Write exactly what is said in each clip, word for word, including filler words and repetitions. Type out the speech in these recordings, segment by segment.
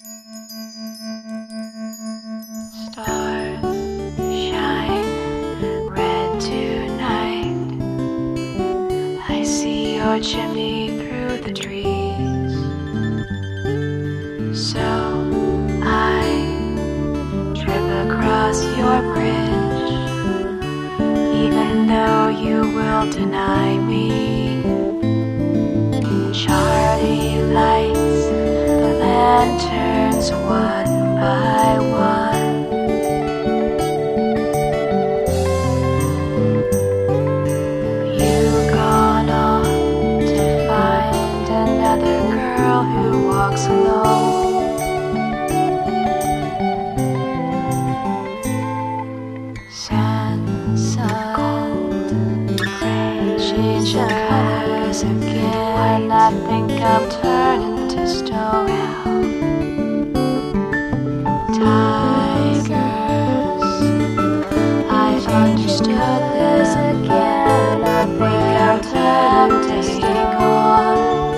Stars shine red tonight. I see your chimney through the trees. So I trip across your bridge, even though you will deny me. Charlie lights the lanterns one by one. You've gone on to find another girl who walks alone. Sands of gold, change of colors again. I think I'm turning to stone. Tigers, I've understood this again. I think I'm turning to stone.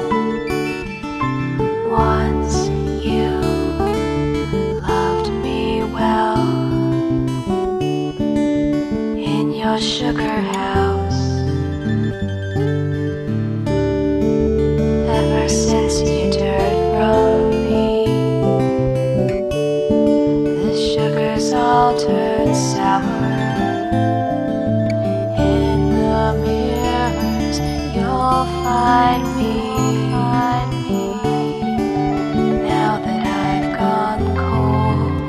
Once you loved me well in your sugar house. Ever since you turned from me, the sugar's all turned sour. In the mirrors you'll find me, find me. Now that I've gone cold,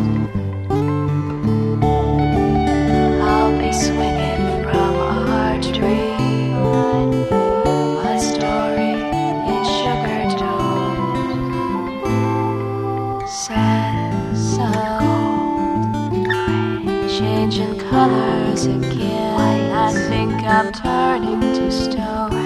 I'll be swinging from a heart tree. My story in sugar told. Sands of gold, changing colors again. I think I'm turning to stone.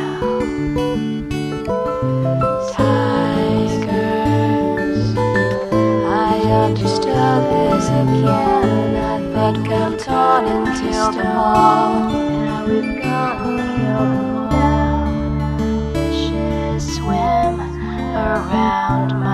Tigers, I understood this again. I think I'm torn until the fall. Now we've gone till the fall. Fishes swim around my